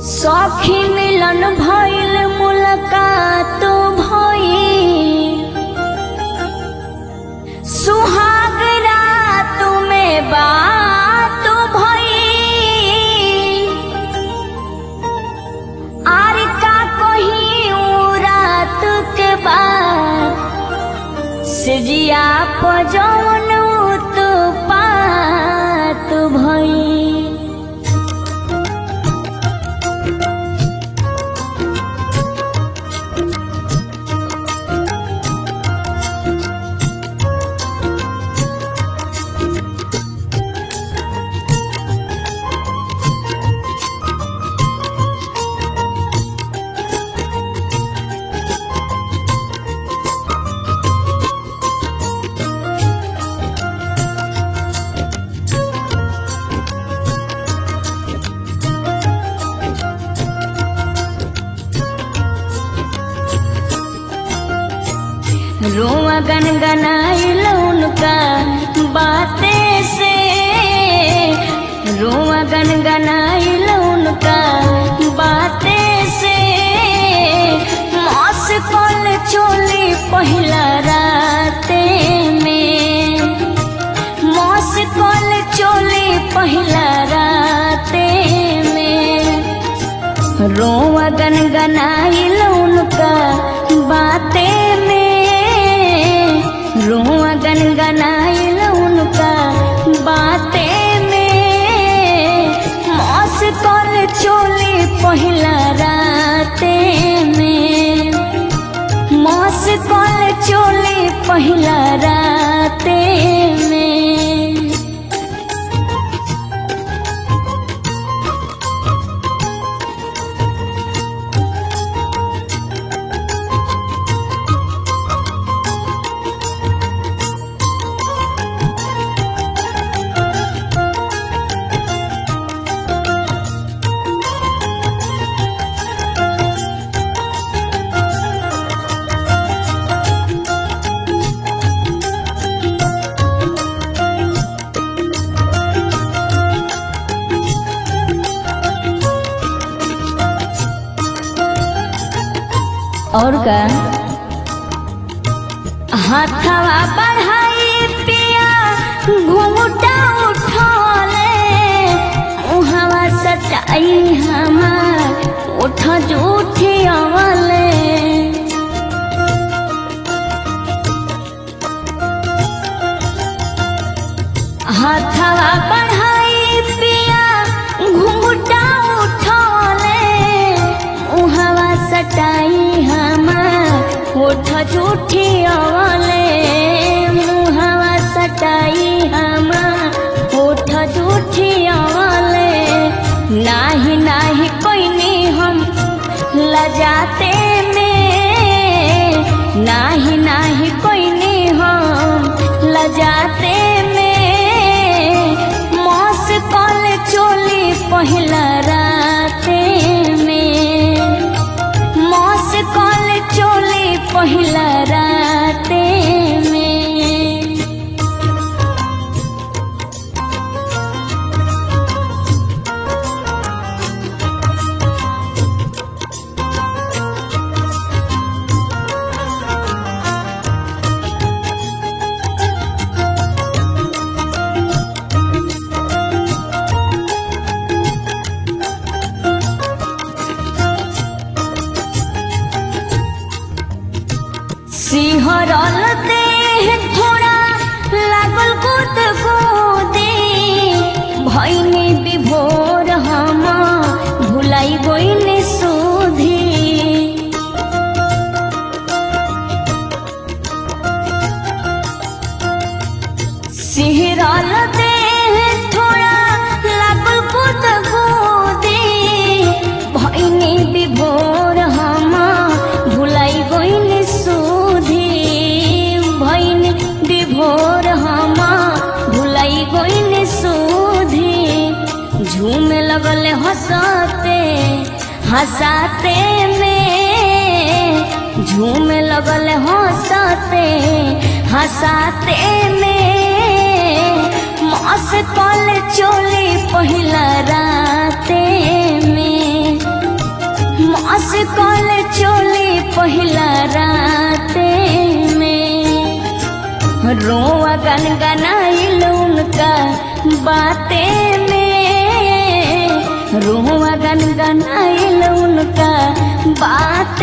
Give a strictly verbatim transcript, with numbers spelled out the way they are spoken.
सखी मिलन भइल मुलाकात भइल सुहाग रात में बात भइल आर का कहीं रात के बाद सिजिया पजौन उत्पात भइल। रोआ गनगनाइल उनका बातें से, रोआ गनगनाइल उनका बातें से, मौस कल चोली पहला राते में, मौस कल चोली पहला राते में, रोआ गनगनाइल उनका बातें में, रोआ गनगनाइल उनका बातें में, मौस कल चोली पहला राते में, मौस कल चोली पहला राते में। और का हाथवा बढ़ाई पिया घूंघटा उठले, मुहवा सटाई हमार उठ जूठी अवले, हाथवा बढ़ाई पिया घूंघटा उठले, मुहवा सटाई उठ जूठी अवले, मुहवा सटाई हमार उठ जूठी अवले, नाही नाही कोइनी हम लजाते में, नाही नाही कोइनी हम लजाते में, मौस कल चोली पहला राते में, मौस कल चोली पहला राते में। सिहरल देह थोड़ा लागल कूद कूदी, भइनी विभोर हम भुलाई गइनी सुधी, सिहरल देह थोड़ा लागल कूद कूदी, भइनी विभोर हम भुलाई गइनी सुधी, भइनी विभोर हम भुलाई गइनी सुधी, झूमे लगले हंसते हंसाते में, झूमे लगले हंसते हंसाते में, मौस कल चोली पहला राते में। रोआ गनगनाइल उनका बातें में, रोआ गनगनाइल उनका बात